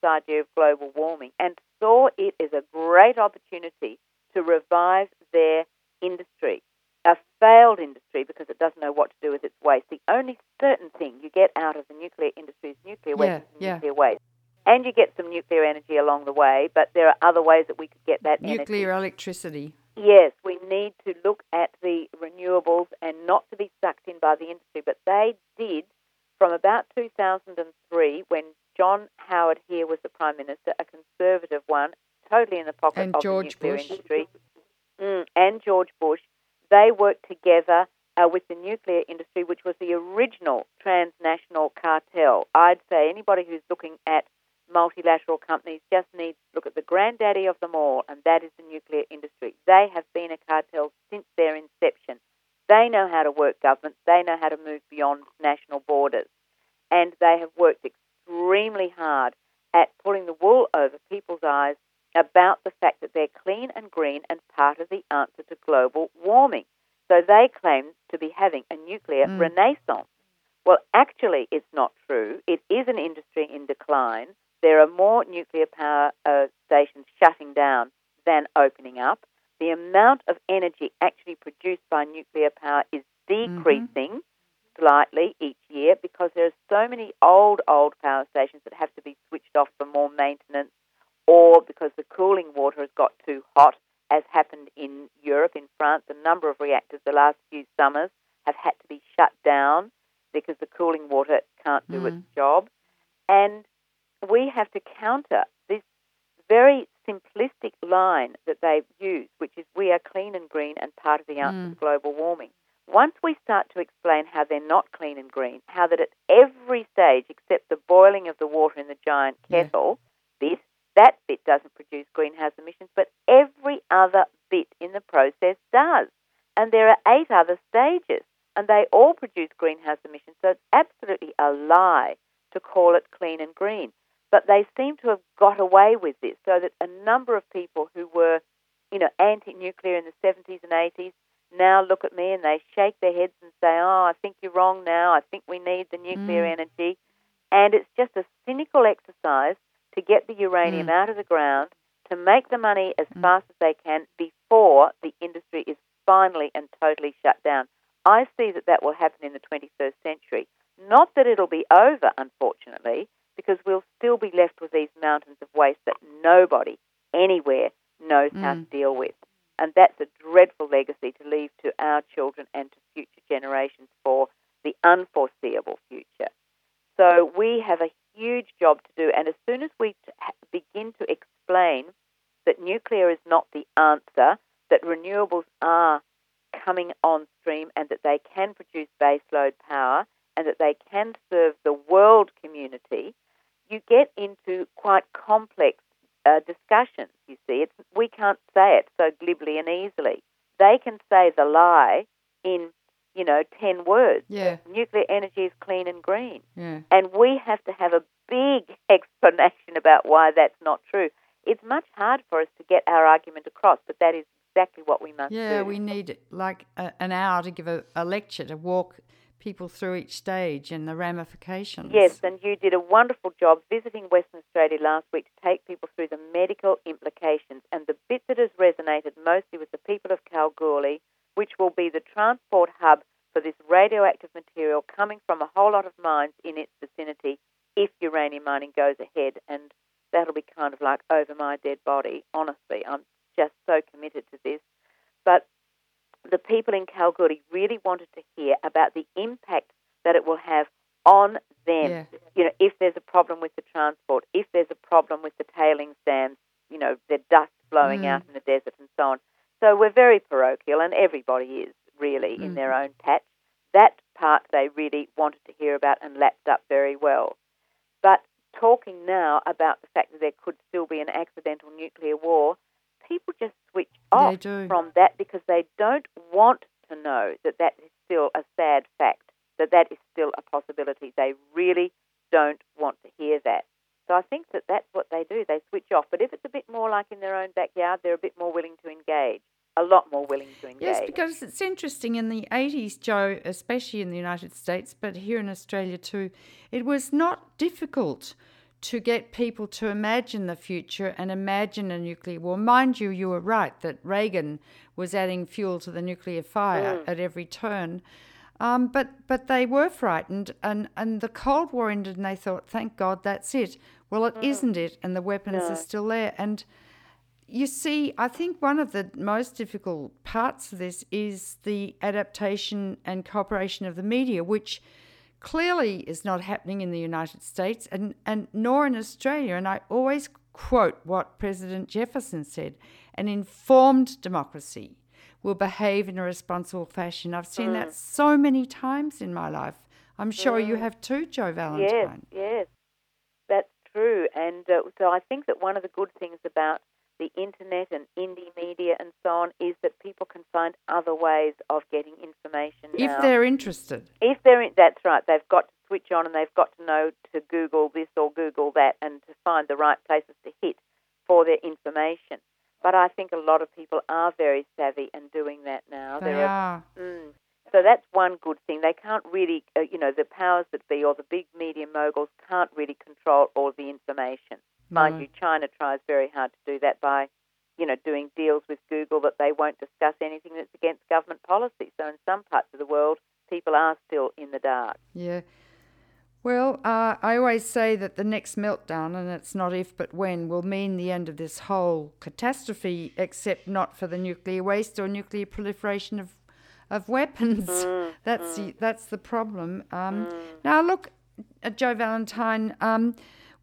idea of global warming and saw it as a great opportunity to revive their industry, a failed industry because it doesn't know what to do with its waste. The only certain thing you get out of the nuclear industry is nuclear Yeah, weapons and yeah. nuclear waste. And you get some nuclear energy along the way, but there are other ways that we could get that Nuclear energy. electricity. Yes, we need to look at the renewables and not to be sucked in by the industry. But they did, from about two thousand three, when John Howard here was the Prime Minister, a conservative one, totally in the pocket And of George the nuclear Bush. industry, mm, and George Bush, they worked together uh, with the nuclear industry, which was the original transnational cartel. I'd say anybody who's looking at multilateral companies just needs to look at the granddaddy of them all, and that is the nuclear industry. They have been a cartel since their inception. They know how to work governments. They know how to move beyond national borders. And they have worked extremely hard at pulling the wool over people's eyes about the fact that they're clean and green and part of the answer to global warming. So they claim to be having a nuclear Mm. renaissance. Well, actually, it's not true. It is an industry in decline. There are more nuclear power uh, stations shutting down than opening up. The amount of energy actually produced by nuclear power is decreasing mm-hmm. slightly each year because there are so many old, old power stations that have to be switched off for more maintenance, or because the cooling water has got too hot, as happened in Europe. In France, a number of reactors the last few summers have had to be shut down because the cooling water can't do mm. its job. And we have to counter this very simplistic line that they've used, which is we are clean and green and part of the answer mm. to global warming. Once we start to explain how they're not clean and green, how that at every stage except the boiling of the water in the giant kettle, yeah. bit, that bit doesn't produce greenhouse emissions, but every other bit in the process does. And there are eight other stages, and they all produce greenhouse emissions, so it's absolutely a lie to call it clean and green. But they seem to have got away with this, so that a number of people who were, you know, anti-nuclear in the seventies and eighties now look at me and they shake their heads and say, oh, I think you're wrong now. I think we need the nuclear mm. energy. And it's just a cynical exercise to get the uranium mm. out of the ground, to make the money as mm. fast as they can before the industry is finally and totally shut down. I see that that will happen in the twenty-first century. Not that it'll be over, unfortunately, because we'll still be left with these mountains of waste that nobody anywhere knows mm. how to deal with. And that's a dreadful legacy to leave to our children and to future generations for the unforeseeable future. So we have a huge job to do, and as soon as we t- begin to explain that nuclear is not the answer, that renewables are coming on stream and that they can produce baseload power and that they can serve the world community, you get into quite complex uh, discussions, you see. It's, we can't say it so glibly and easily. They can say the lie in, you know, ten words. Yeah. Nuclear energy is clean and green. Yeah. And we have to have a big explanation about why that's not true. It's much harder for us to get our argument across, but that is exactly what we must yeah, do. Yeah, we need like a, an hour to give a, a lecture, to walk people through each stage and the ramifications. Yes, and you did a wonderful job visiting Western Australia last week to take people through the medical implications. And the bit that has resonated mostly with the people of Kalgoorlie, which will be the transport hub for this radioactive material coming from a whole lot of mines in its vicinity if uranium mining goes ahead. And that'll be kind of like over my dead body. Honestly, I'm just so committed to this. But the people in Kalgoorlie really wanted to hear about the impact that it will have on them. Yeah. You know, if there's a problem with the transport, if there's a problem with the tailings dams, you know, the dust blowing mm. out in the desert and so on. So we're very parochial, and everybody is really mm. in their own patch. That part they really wanted to hear about and lapped up very well. But talking now about the fact that there could still be an accidental nuclear war, people just switch off from that because they don't want to know that that is still a sad fact, that that is still a possibility. They really don't want to hear that. So I think that that's what they do. They switch off. But if it's a bit more like in their own backyard, they're a bit more willing to engage, a lot more willing to engage. Yes, because it's interesting. In the eighties, Jo, especially in the United States, but here in Australia too, it was not difficult to get people to imagine the future and imagine a nuclear war. Mind you, you were right that Reagan was adding fuel to the nuclear fire Mm. at every turn. Um, but but they were frightened, and, and the Cold War ended, and they thought, thank God, that's it. Well, it Mm. isn't it, and the weapons No. are still there. And you see, I think one of the most difficult parts of this is the adaptation and cooperation of the media, which clearly is not happening in the United States and, and nor in Australia. And I always quote what President Jefferson said: an informed democracy will behave in a responsible fashion. I've seen Mm. that so many times in my life. I'm sure you Mm. have too, Jo Yes, Valentine. yes, that's true. And uh, so I think that one of the good things about the internet and indie media and so on is that people can find other ways of getting information If now. they're interested. If they're in, that's right. They've got to switch on and they've got to know to Google this or Google that and to find the right places to hit for their information. But I think a lot of people are very savvy and doing that now. They There are. Mm, so that's one good thing. They can't really, uh, you know, the powers that be or the big media moguls can't really control all the information. Mind No. you, China tries very hard to do that by, you know, doing deals with Google that they won't discuss anything that's against government policy. So in some parts of the world, people are still in the dark. Yeah. Well, uh, I always say that the next meltdown, and it's not if but when, will mean the end of this whole catastrophe, except not for the nuclear waste or nuclear proliferation of of weapons. Mm, that's mm. the that's the problem. Um, Mm. Now, look, uh, Jo Valentine, um,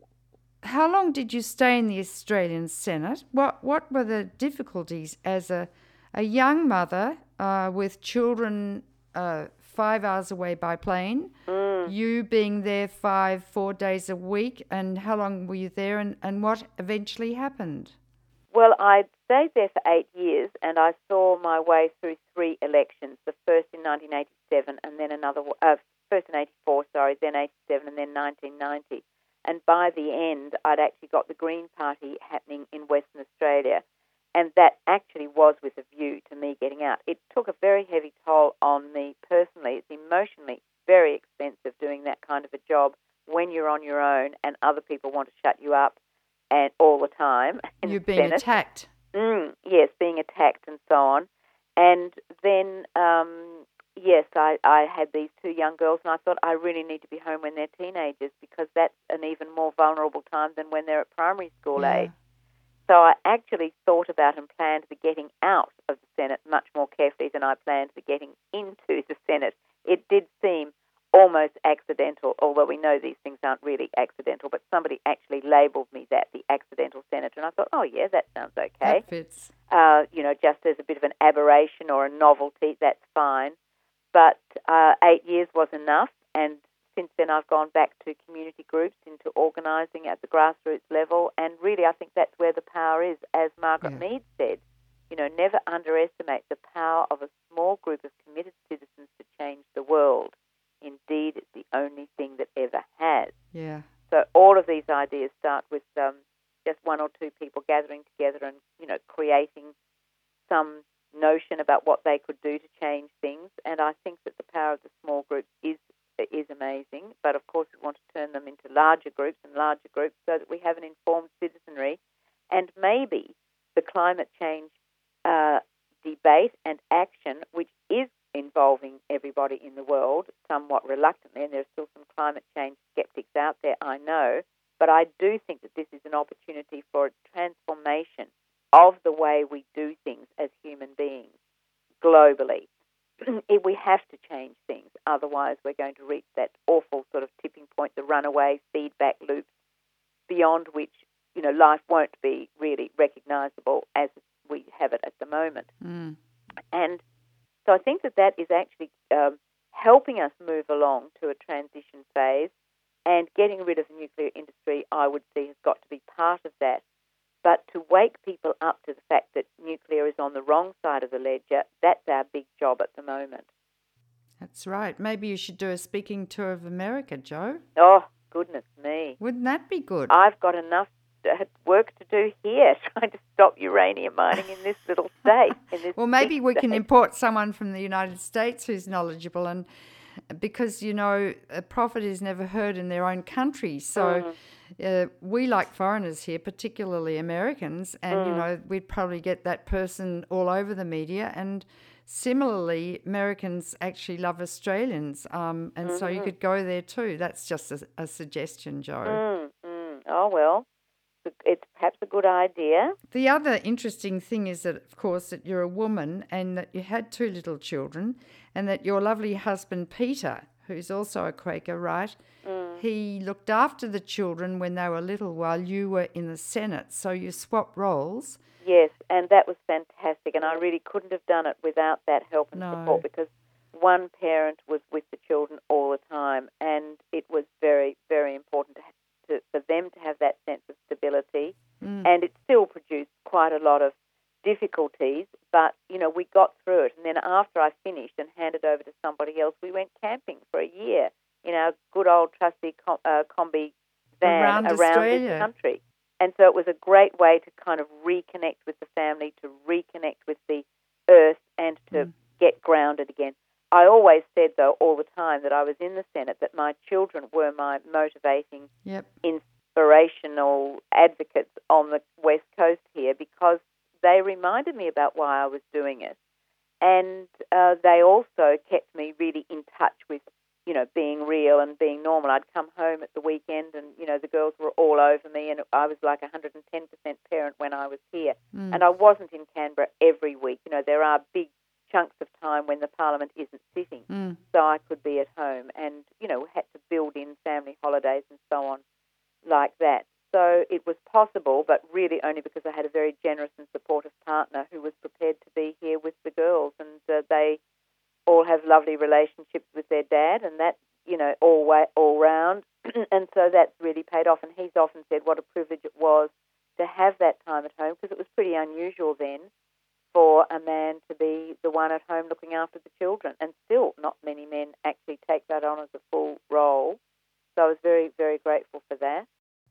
how long did you stay in the Australian Senate? What what were the difficulties as a a young mother uh, with children uh, five hours away by plane? Mm. You being there five, four days a week, and how long were you there, and, and what eventually happened? Well, I stayed there for eight years, and I saw my way through three elections. The first in nineteen eighty-seven, and then another. Uh, first in eighty-four, sorry, then eighty-seven, and then nineteen ninety. And by the end, I'd actually got the Green Party happening in Western Australia, and that actually was with a view to me getting out. It took a very heavy toll on me personally. It's emotionally very expensive doing that kind of a job when you're on your own and other people want to shut you up and all the time. in You're the being Senate. attacked. Mm, yes, being attacked and so on. And then, um, yes, I, I had these two young girls, and I thought I really need to be home when they're teenagers because that's an even more vulnerable time than when they're at primary school Yeah. age. So I actually thought about and planned the getting out of the Senate much more carefully than I planned the getting into the Senate. It did seem almost accidental, although we know these things aren't really accidental, but somebody actually labelled me that, the accidental senator, and I thought, oh, yeah, that sounds okay. That fits. Uh, you know, just as a bit of an aberration or a novelty, that's fine. But uh, eight years was enough, and since then I've gone back to community groups, into organising at the grassroots level, and really I think that's where the power is, as Margaret Yeah. Mead said. You know, never underestimate the power of a small group of committed citizens to change the world. Indeed, it's the only thing that ever has. Yeah. So all of these ideas start with um, just one or two people gathering together and, you know, creating some notion about what they could do to change things. And I think that the power of the small groups is is amazing. But, of course, we want to turn them into larger groups and larger groups so that we have an informed citizenry. And maybe the climate change uh, debate and action, which is involving everybody in the world somewhat reluctantly, and there are still some climate change skeptics out there, I know, but I do think that this is an opportunity for a transformation of the way we do things as human beings globally. If we have to change things, otherwise we're going to reach that awful sort of tipping point, the runaway feedback loops, beyond which, you know, life won't be really recognisable as we have it at the moment. Mm. And so I think that that is actually um, helping us move along to a transition phase, and getting rid of the nuclear industry, I would see, has got to be part of that. But to wake people up to the fact that nuclear is on the wrong side of the ledger, that's our big job at the moment. That's right. Maybe you should do a speaking tour of America, Jo. Oh, goodness me. Wouldn't that be good? I've got enough work to do here trying to stop uranium mining in this little state. In this Well, maybe big we can state. import someone from the United States who's knowledgeable, and because, you know, a prophet is never heard in their own country. So Mm. uh, we like foreigners here, particularly Americans, and, mm. you know, we'd probably get that person all over the media. And similarly, Americans actually love Australians, um, and mm-hmm. so you could go there too. That's just a, a suggestion, Jo. Mm, mm. Oh, well, it's perhaps a good idea. The other interesting thing is that, of course, that you're a woman and that you had two little children, and that your lovely husband, Peter, who's also a Quaker, right, mm. he looked after the children when they were little while you were in the Senate, so you swapped roles. Yes, and that was fantastic, and I really couldn't have done it without that help and no. support, because one parent was with the children all the time, and it was very, very important to, to, for them to have that sense of stability, mm. and it still produced quite a lot of difficulties, but, you know, we got through it, and then after I finished and handed over to somebody else, we went camping for a year in our good old trusty com- uh, Combi van around, around this country. And so it was a great way to kind of reconnect with the family, to reconnect with the earth, and to mm. get grounded again. I always said, though, all the time that I was in the Senate, that my children were my motivating, yep. inspirational advocates on the West Coast here, because they reminded me about why I was doing it. And uh, they also kept me really in touch with, you know, being real and being normal. I'd come home at the weekend and, you know, the girls were all over me, and I was like one hundred ten percent parent when I was here. Mm. And I wasn't in Canberra every week. You know, there are big chunks of time when the Parliament isn't sitting, mm. so I could be at home and, you know, had to build in family holidays and so on like that. So it was possible, but really only because I had a very generous and supportive partner who was prepared to be here with the girls, and uh, they all have lovely relationships with their dad, and that, you know, all way, all round, and so that's really paid off. And he's often said what a privilege it was to have that time at home, because it was pretty unusual then for a man to be the one at home looking after the children, and still not many men actually take that on as a full role. So I was very, very grateful for that.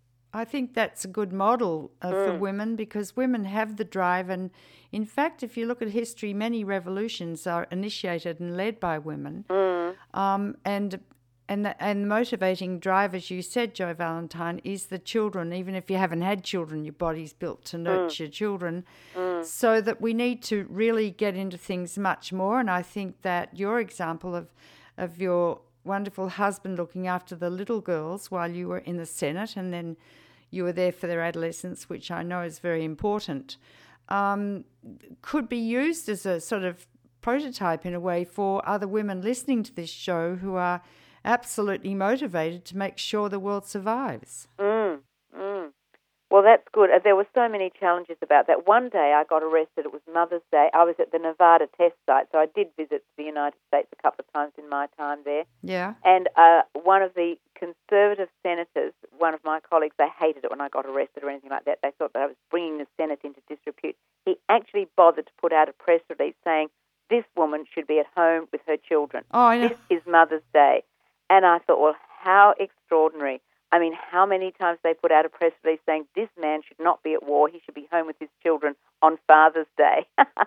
I think that's a good model uh, mm. for women, because women have the drive, and in fact, if you look at history, many revolutions are initiated and led by women. Mm. Um, and and the, and the motivating drive, as you said, Jo Valentine, is the children. Even if you haven't had children, your body's built to nurture mm. children. Mm. So that we need to really get into things much more. And I think that your example of of your wonderful husband looking after the little girls while you were in the Senate, and then you were there for their adolescence, which I know is very important, um, could be used as a sort of prototype in a way for other women listening to this show who are absolutely motivated to make sure the world survives. Mm, mm. Well, that's good. There were so many challenges about that. One day I got arrested. It was Mother's Day. I was at the Nevada test site, so I did visit the United States a couple of times in my time there. Yeah. And uh, one of the conservative senators, one of my colleagues, they hated it when I got arrested or anything like that. They thought that I was bringing the Senate into disrepute. He actually bothered to put out a press release saying, this woman should be at home with her children. Oh, I know. This is Mother's Day. And I thought, well, how extraordinary. I mean, how many times they put out a press release saying this man should not be at war, he should be home with his children on Father's Day.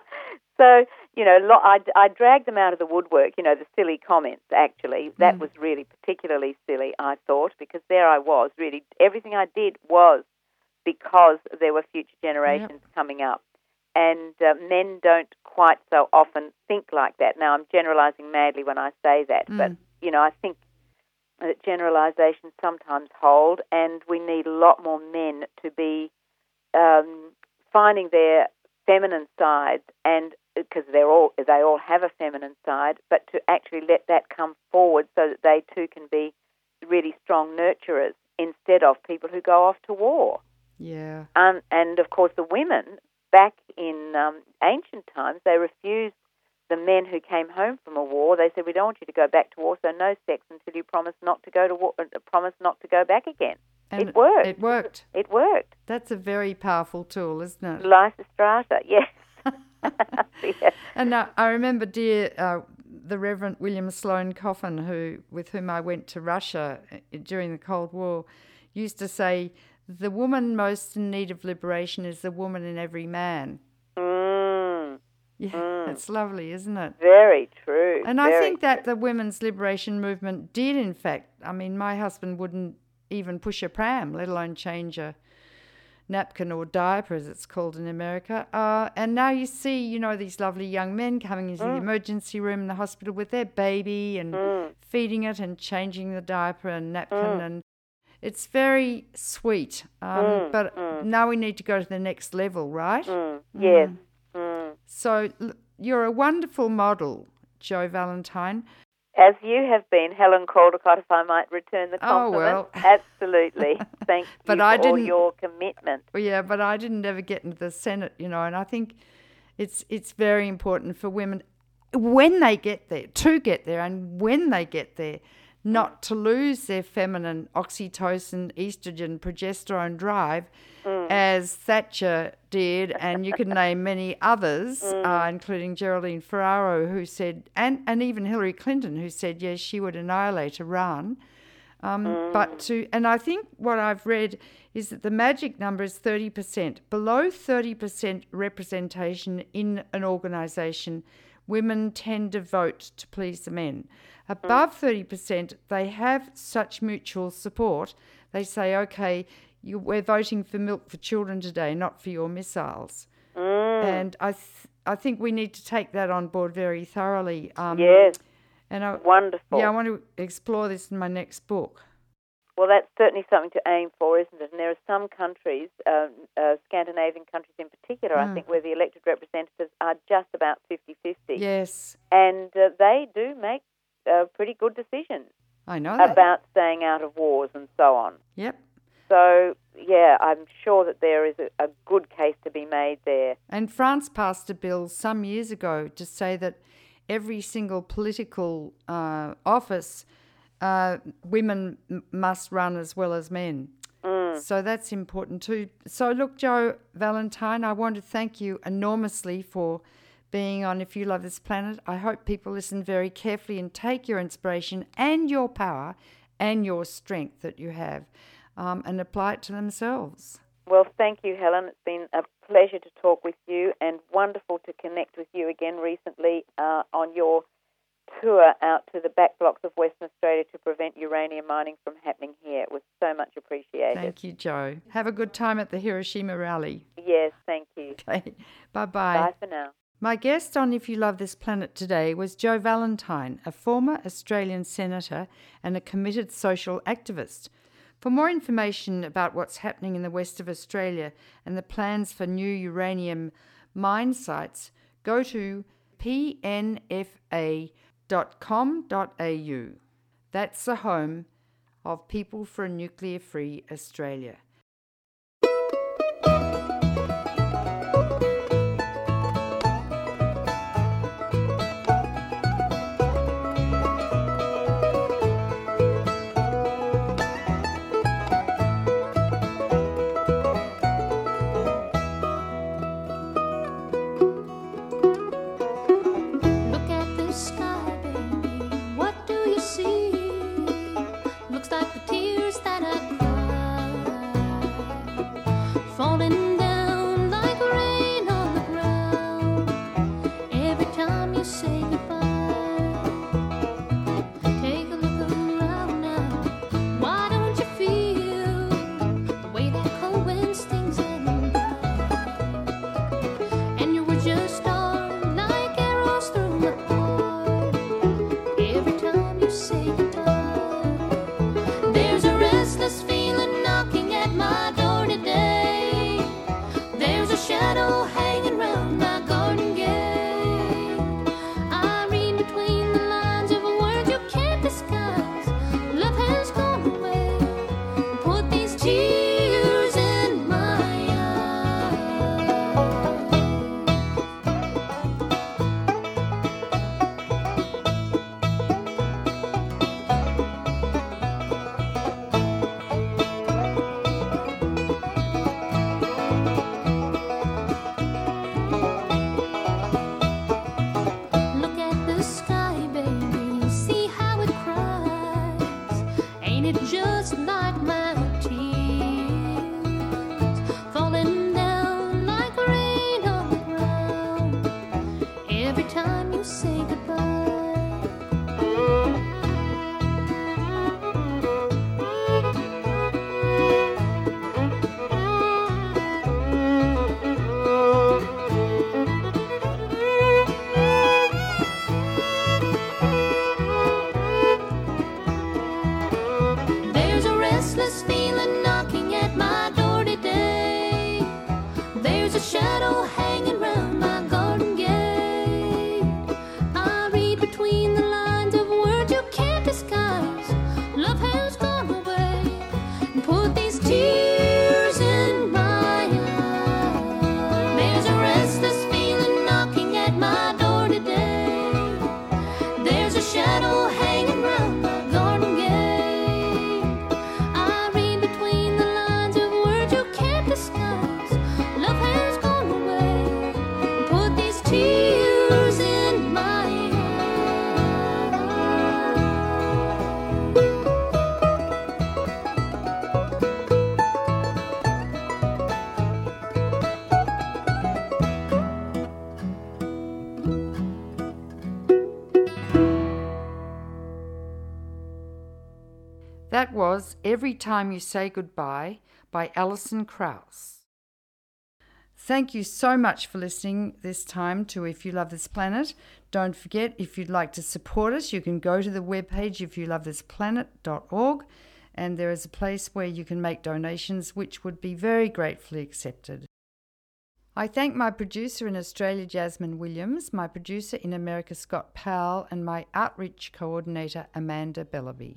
So, you know, I, I dragged them out of the woodwork, you know, the silly comments, actually. That mm. was really particularly silly, I thought, because there I was, really. Everything I did was because there were future generations yep. coming up. And uh, men don't quite so often think like that. Now, I'm generalising madly when I say that, mm. but, you know, I think that generalisations sometimes hold, and we need a lot more men to be um, finding their feminine sides, and because they're all they all have a feminine side, but to actually let that come forward so that they too can be really strong nurturers instead of people who go off to war. Yeah. Um, and of course, the women back in um, ancient times, they refused the men who came home from a war. They said, "We don't want you to go back to war, so no sex until you promise not to go to war, uh, promise not to go back again." And it worked. It worked. It worked. That's a very powerful tool, isn't it? Lysistrata, yes. yes. And uh, I remember, dear, uh, the Reverend William Sloane Coffin, who with whom I went to Russia during the Cold War, used to say, "The woman most in need of liberation is the woman in every man." Mm. Yeah, mm. That's lovely, isn't it? Very true. And Very I think that true. the women's liberation movement did, in fact, I mean, my husband wouldn't even push a pram, let alone change a napkin or diaper, as it's called in America. Uh, and now you see, you know, these lovely young men coming into mm. the emergency room in the hospital with their baby and mm. feeding it and changing the diaper and napkin. Mm. And it's very sweet. Um, mm. But mm. now we need to go to the next level, right? Mm. Yes. Mm. Mm. So l- you're a wonderful model, Jo Valentine. As you have been, Helen Caldecott, if I might return the compliment. Oh, well. Absolutely. Thank you but for I all your commitment. Yeah, but I didn't ever get into the Senate, you know, and I think it's it's very important for women when they get there, to get there, and when they get there, not to lose their feminine oxytocin, estrogen, progesterone drive, mm. as Thatcher did, and you could name many others, mm. uh, including Geraldine Ferraro, who said, and, and even Hillary Clinton, who said, yes, she would annihilate Iran. Um, mm. But to, and I think what I've read is that the magic number is thirty percent. Below thirty percent representation in an organisation, women tend to vote to please the men. Above thirty percent, they have such mutual support. They say, okay, you, we're voting for milk for children today, not for your missiles. Mm. And I th- I think we need to take that on board very thoroughly. Um, yes, and I, wonderful. Yeah, I want to explore this in my next book. Well, that's certainly something to aim for, isn't it? And there are some countries, uh, uh, Scandinavian countries in particular, mm. I think, where the elected representatives are just about fifty-fifty. Yes. And uh, they do make uh, pretty good decisions. I know that. About staying out of wars and so on. Yep. So, yeah, I'm sure that there is a, a good case to be made there. And France passed a bill some years ago to say that every single political uh, office, uh, women m- must run as well as men. Mm. So that's important too. So look, Jo Valentine, I want to thank you enormously for being on If You Love This Planet. I hope people listen very carefully and take your inspiration and your power and your strength that you have um, and apply it to themselves. Well, thank you, Helen. It's been a pleasure to talk with you and wonderful to connect with you again recently uh, on your tour out to the back blocks of Western Australia to prevent uranium mining from happening here. It was so much appreciated. Thank you, Jo. Have a good time at the Hiroshima rally. Yes, thank you. Okay, bye-bye. Bye for now. My guest on If You Love This Planet today was Jo Valentine, a former Australian senator and a committed social activist. For more information about what's happening in the west of Australia and the plans for new uranium mine sites, go to p n f a dot com dot a u. That's the home of People for a Nuclear-Free Australia. Looks like the tears that I cried that was Every Time You Say Goodbye by Alison Krauss. Thank you so much for listening this time to If You Love This Planet. Don't forget, if you'd like to support us, you can go to the webpage if you love this planet dot org, and there is a place where you can make donations, which would be very gratefully accepted. I thank my producer in Australia, Jasmine Williams, my producer in America, Scott Powell, and my outreach coordinator, Amanda Bellaby.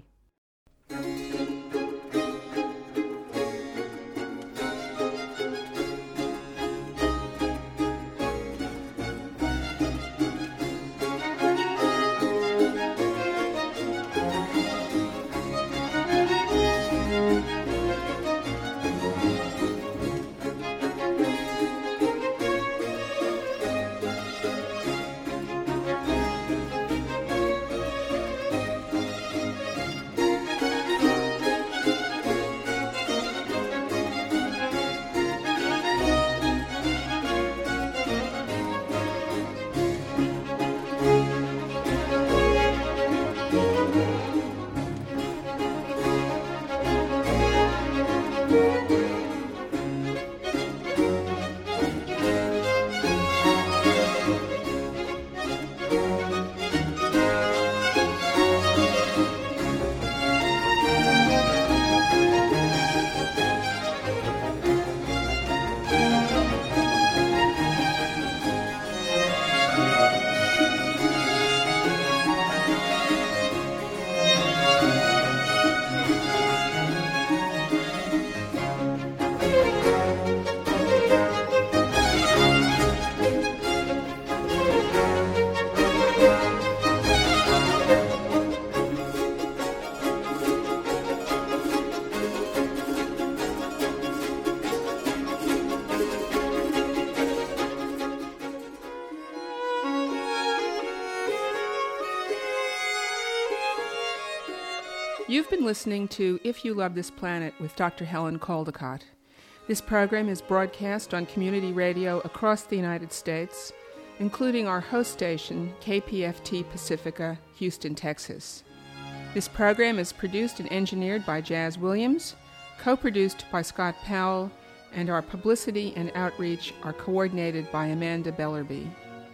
You've been listening to If You Love This Planet with Doctor Helen Caldicott. This program is broadcast on community radio across the United States, including our host station, K P F T Pacifica, Houston, Texas. This program is produced and engineered by Jazz Williams, co-produced by Scott Powell, and our publicity and outreach are coordinated by Amanda Bellaby.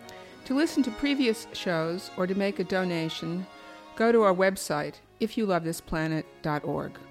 To listen to previous shows or to make a donation, go to our website, if you love this planet dot org.